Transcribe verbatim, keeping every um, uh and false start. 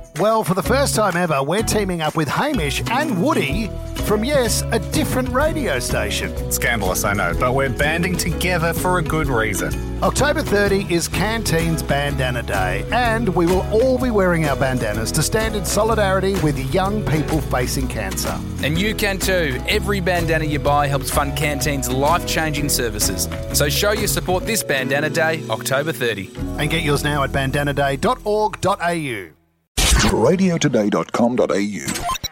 Well, for the first time ever, we're teaming up with Hamish and Woody from, yes, a different radio station. Scandalous, I know, but we're banding together for a good reason. October thirtieth is Canteen's Bandana Day, and we will all be wearing our bandanas to stand in solidarity with young people facing cancer. And you can too. Every bandana you buy helps fund Canteen's life-changing services. So show your support this Bandana Day, October thirtieth. And get yours now at bandana day dot org dot a u. radio today dot com dot a u